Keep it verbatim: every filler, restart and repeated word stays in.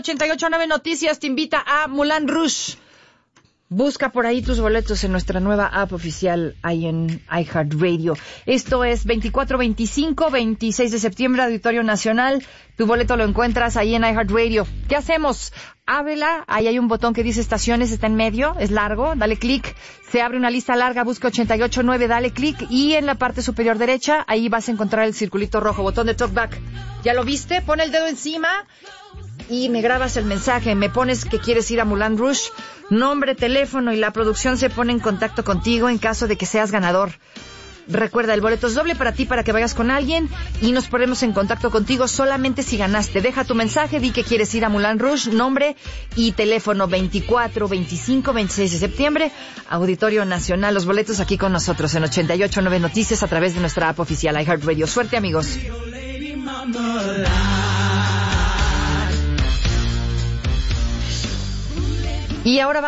ochenta y ocho nueve Noticias te invita a Moulin Rouge. Busca por ahí tus boletos en nuestra nueva app oficial ahí en iHeartRadio. Esto es veinticuatro, veinticinco, veintiséis de septiembre, Auditorio Nacional. Tu boleto lo encuentras ahí en iHeartRadio. ¿Qué hacemos? Ábrela, ahí hay un botón que dice estaciones, está en medio, es largo, dale clic. Se abre una lista larga, busca ochenta y ocho nueve, dale clic. Y en la parte superior derecha, ahí vas a encontrar el circulito rojo, botón de talkback. ¿Ya lo viste? Pon el dedo encima y me grabas el mensaje, me pones que quieres ir a Moulin Rouge, nombre, teléfono y la producción se pone en contacto contigo en caso de que seas ganador. Recuerda, el boleto es doble para ti, para que vayas con alguien y nos ponemos en contacto contigo solamente si ganaste. Deja tu mensaje, di que quieres ir a Moulin Rouge, nombre y teléfono. Veinticuatro, veinticinco, veintiséis de septiembre, Auditorio Nacional. Los boletos aquí con nosotros en ochenta y ocho nueve Noticias a través de nuestra app oficial iHeartRadio. Suerte, amigos. Y ahora vamos